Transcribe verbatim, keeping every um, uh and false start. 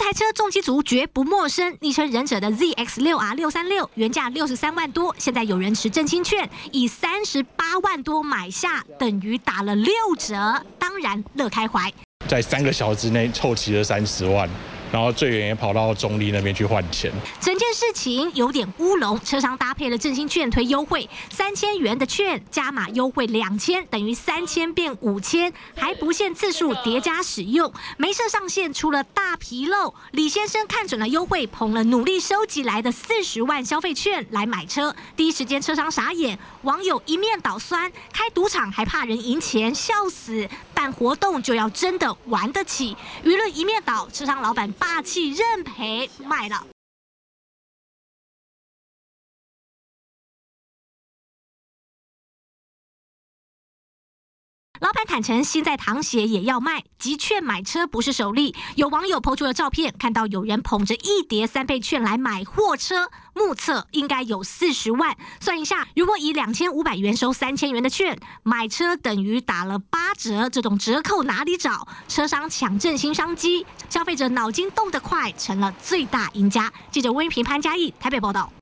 台车重机族绝不陌生，昵称忍者的 Z X 六 R 六三六，原价六十三万多，现在有人持振兴券，以三十八万多买下，等于打了六折，当然乐开怀。 在三个小时之内凑齐了三十万。 然后最远也跑到中立那边去换钱。 整件事情有点乌龙，车商搭配了振兴券推优惠，三千元的券加码优惠两千，等于三千变五千，还不限次数叠加使用，没设上限出了大纰漏。李先生看准了优惠，捧了努力收集来的四十万消费券来买车，第一时间车商傻眼，网友一面倒酸，开赌场还怕人赢钱，笑死！办活动就要真的玩得起，舆论一面倒，车商老板。 霸气认赔卖了。老板坦诚，心在淌血也要卖，集券买车不是首例。有网友抛出了照片，看到有人捧着一叠三倍券来买货车，目测应该有四十万。算一下，如果以两千五百元收三千元的券，买车等于打了八折，这种折扣哪里找？车商抢振兴商机，消费者脑筋动得快，成了最大赢家。记者温平潘嘉义台北报道。